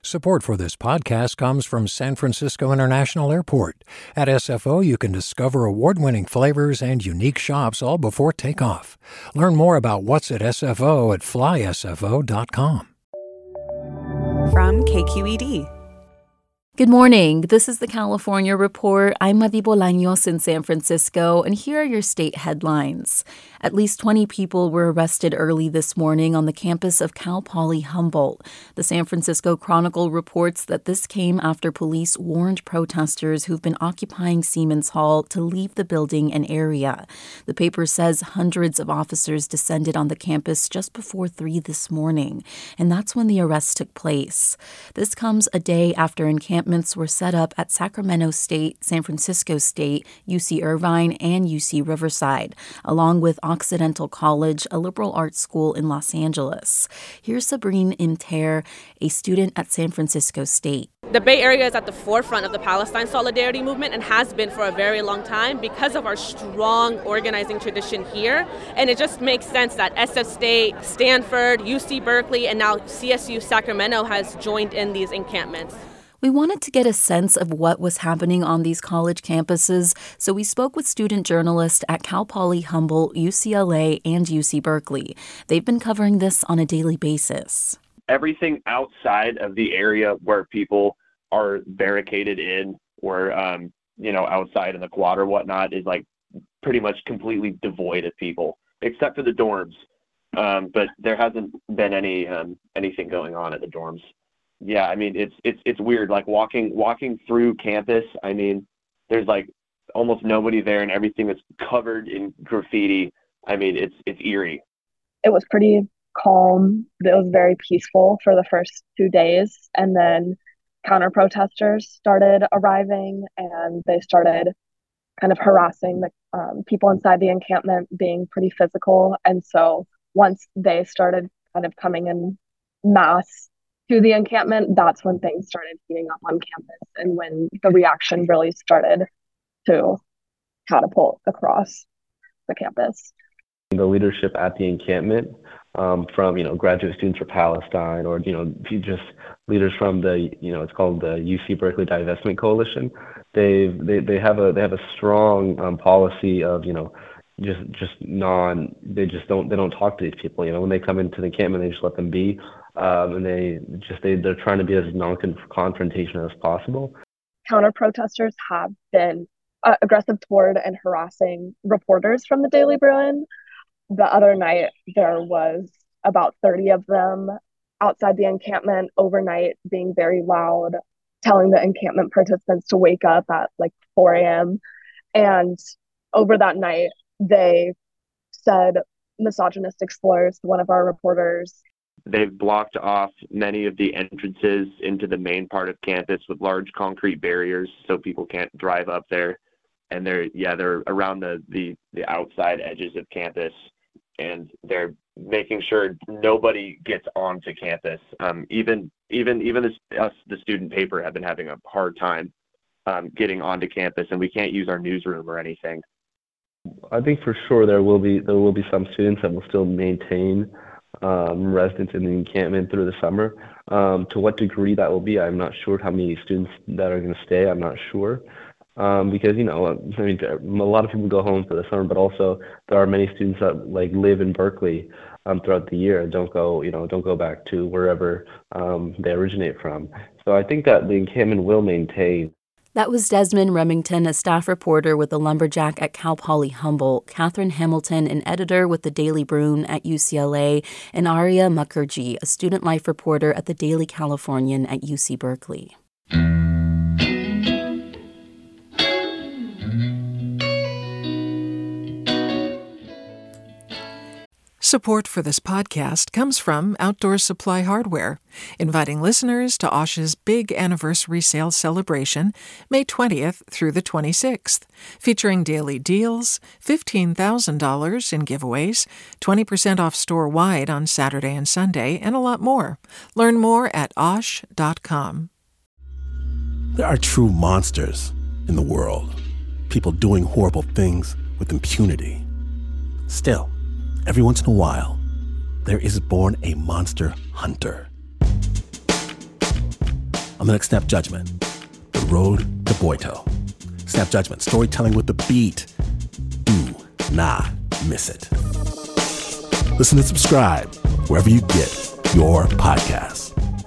Support for this podcast comes from San Francisco International Airport. At SFO, you can discover award-winning flavors and unique shops all before takeoff. Learn more about what's at SFO at flysfo.com. From KQED. Good morning. This is the California Report. I'm Madi Bolaños in San Francisco, and here are your state headlines. At least 20 people were arrested early this morning on the campus of Cal Poly Humboldt. The San Francisco Chronicle reports that this came after police warned protesters who've been occupying Siemens Hall to leave the building and area. The paper says hundreds of officers descended on the campus just before 3 this morning, and that's when the arrest took place. This comes a day after encampments were set up at Sacramento State, San Francisco State, UC Irvine, and UC Riverside, along with Occidental College, a liberal arts school in Los Angeles. Here's Sabrine Imter, a student at San Francisco State. The Bay Area is at the forefront of the Palestine solidarity movement and has been for a very long time because of our strong organizing tradition here. And it just makes sense that SF State, Stanford, UC Berkeley, and now CSU Sacramento has joined in these encampments. We wanted to get a sense of what was happening on these college campuses, so we spoke with student journalists at Cal Poly Humboldt, UCLA, and UC Berkeley. They've been covering this on a daily basis. Everything outside of the area where people are barricaded in or, outside in the quad or whatnot is like pretty much completely devoid of people, except for the dorms. But there hasn't been anything going on at the dorms. Yeah, I mean, it's weird, like walking through campus. I mean, there's like almost nobody there and everything is covered in graffiti. I mean, it's eerie. It was pretty calm. It was very peaceful for the first 2 days. And then counter protesters started arriving and they started kind of harassing the people inside the encampment, being pretty physical. And so once they started kind of coming in mass to the encampment, that's when things started heating up on campus and when the reaction really started to catapult across the campus. The leadership at the encampment from, graduate students for Palestine or, just leaders from the, it's called the UC Berkeley Divestment Coalition. They have a strong policy of, they don't talk to these people. When they come into the encampment, they just let them be. And they're trying to be as non-confrontational as possible. Counter-protesters have been aggressive toward and harassing reporters from the Daily Bruin. The other night, there was about 30 of them outside the encampment overnight, being very loud, telling the encampment participants to wake up at like 4 a.m. And over that night, they said misogynistic slurs to one of our reporters. They've blocked off many of the entrances into the main part of campus with large concrete barriers so people can't drive up there. And they're around the outside edges of campus, and they're making sure nobody gets onto campus. Even the student paper have been having a hard time getting onto campus, and we can't use our newsroom or anything. I think for sure there will be some students that will still maintain residence in the encampment through the summer. To what degree that will be, I'm not sure. How many students that are going to stay, I'm not sure. Because a lot of people go home for the summer, but also there are many students that live in Berkeley throughout the year and don't go back to wherever they originate from. So I think that the encampment will maintain. That was Desmond Remington, a staff reporter with the Lumberjack at Cal Poly Humboldt, Catherine Hamilton, an editor with the Daily Bruin at UCLA, and Arya Mukherjee, a student life reporter at the Daily Californian at UC Berkeley. Support for this podcast comes from Outdoor Supply Hardware, inviting listeners to Osh's big anniversary sale celebration, May 20th through the 26th, featuring daily deals, $15,000 in giveaways, 20% off store-wide on Saturday and Sunday, and a lot more. Learn more at osh.com. There are true monsters in the world, people doing horrible things with impunity. Still, every once in a while, there is born a monster hunter. on the next Snap Judgment, The Road to Boito. Snap Judgment, storytelling with the beat. Do not miss it. Listen and subscribe wherever you get your podcasts.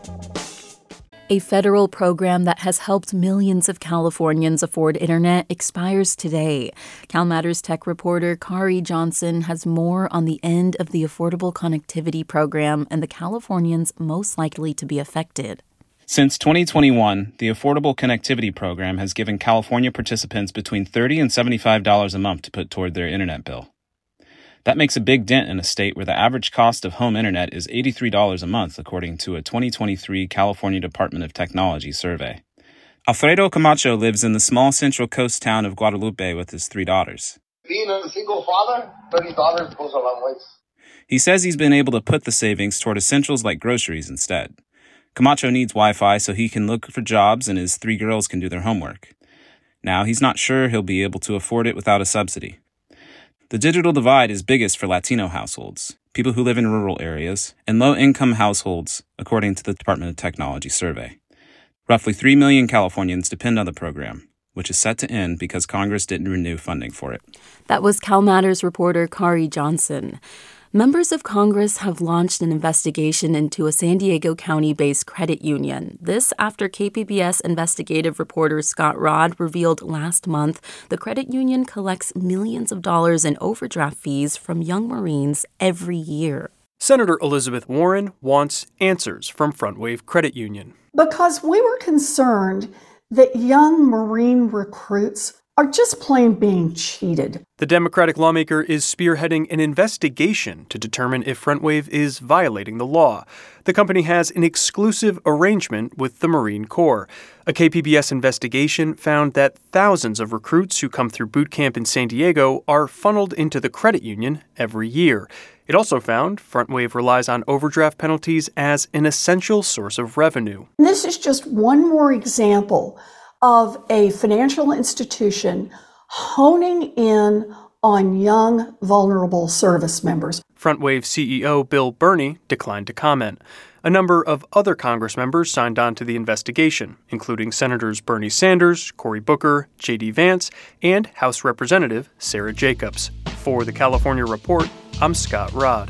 A federal program that has helped millions of Californians afford internet expires today. CalMatters tech reporter Kari Johnson has more on the end of the Affordable Connectivity Program and the Californians most likely to be affected. Since 2021, the Affordable Connectivity Program has given California participants between $30 and $75 a month to put toward their internet bill. That makes a big dent in a state where the average cost of home internet is $83 a month, according to a 2023 California Department of Technology survey. Alfredo Camacho lives in the small Central Coast town of Guadalupe with his 3 daughters. Being a single father, $30 goes a long way. He says he's been able to put the savings toward essentials like groceries instead. Camacho needs Wi-Fi so he can look for jobs and his 3 girls can do their homework. Now, he's not sure he'll be able to afford it without a subsidy. The digital divide is biggest for Latino households, people who live in rural areas, and low-income households, according to the Department of Technology survey. Roughly 3 million Californians depend on the program, which is set to end because Congress didn't renew funding for it. That was CalMatters reporter Kari Johnson. Members of Congress have launched an investigation into a San Diego County-based credit union. This after KPBS investigative reporter Scott Rodd revealed last month the credit union collects millions of dollars in overdraft fees from young Marines every year. Senator Elizabeth Warren wants answers from FrontWave Credit Union. Because we were concerned that young Marine recruits are just plain being cheated. The Democratic lawmaker is spearheading an investigation to determine if FrontWave is violating the law. The company has an exclusive arrangement with the Marine Corps. A KPBS investigation found that thousands of recruits who come through boot camp in San Diego are funneled into the credit union every year. It also found FrontWave relies on overdraft penalties as an essential source of revenue. This is just one more example of a financial institution honing in on young, vulnerable service members. FrontWave CEO Bill Burney declined to comment. A number of other Congress members signed on to the investigation, including Senators Bernie Sanders, Cory Booker, J.D. Vance, and House Representative Sarah Jacobs. For the California Report, I'm Scott Rodd.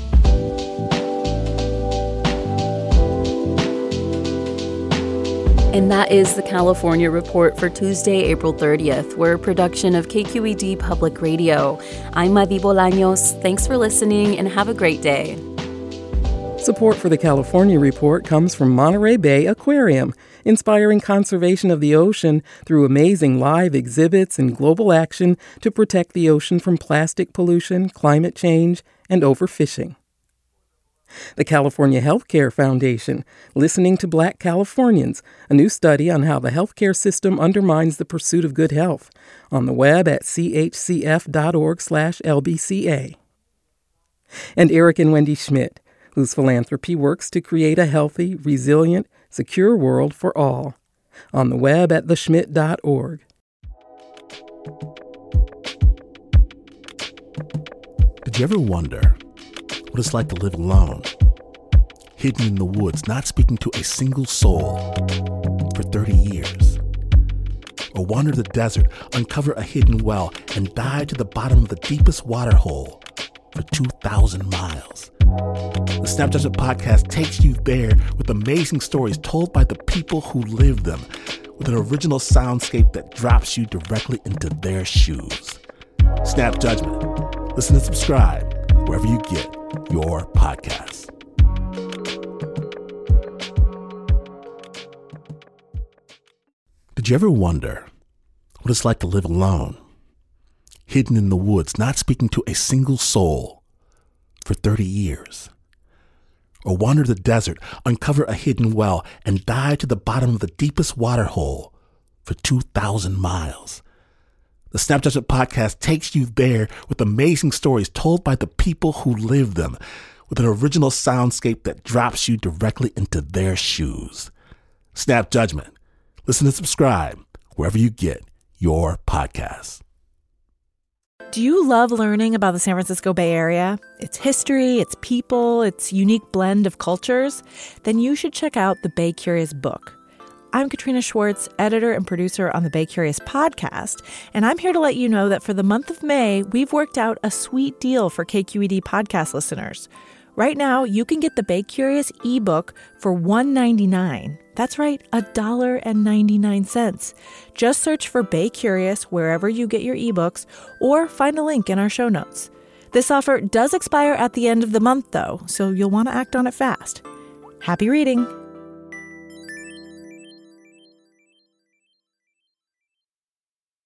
And that is the California Report for Tuesday, April 30th. We're a production of KQED Public Radio. I'm Madi Bolaños. Thanks for listening and have a great day. Support for the California Report comes from Monterey Bay Aquarium, inspiring conservation of the ocean through amazing live exhibits and global action to protect the ocean from plastic pollution, climate change, and overfishing. The California Healthcare Foundation, Listening to Black Californians, a new study on how the healthcare system undermines the pursuit of good health, on the web at chcf.org/LBCA. And Eric and Wendy Schmidt, whose philanthropy works to create a healthy, resilient, secure world for all, on the web at theschmidt.org. Did you ever wonder what it's like to live alone, hidden in the woods, not speaking to a single soul for 30 years? Or wander the desert, uncover a hidden well, and dive to the bottom of the deepest water hole for 2,000 miles? The Snap Judgment podcast takes you there with amazing stories told by the people who live them, with an original soundscape that drops you directly into their shoes. Snap Judgment. Listen and subscribe wherever you get your podcasts. Did you ever wonder what it's like to live alone, hidden in the woods, not speaking to a single soul for 30 years? Or wander the desert, uncover a hidden well, and dive to the bottom of the deepest water hole for 2,000 miles? The Snap Judgment podcast takes you there with amazing stories told by the people who live them, with an original soundscape that drops you directly into their shoes. Snap Judgment. Listen and subscribe wherever you get your podcasts. Do you love learning about the San Francisco Bay Area? Its history, its people, its unique blend of cultures? Then you should check out the Bay Curious book. I'm Katrina Schwartz, editor and producer on the Bay Curious podcast, and I'm here to let you know that for the month of May, we've worked out a sweet deal for KQED podcast listeners. Right now, you can get the Bay Curious ebook for $1.99. That's right, $1.99. Just search for Bay Curious wherever you get your ebooks or find a link in our show notes. This offer does expire at the end of the month, though, so you'll want to act on it fast. Happy reading!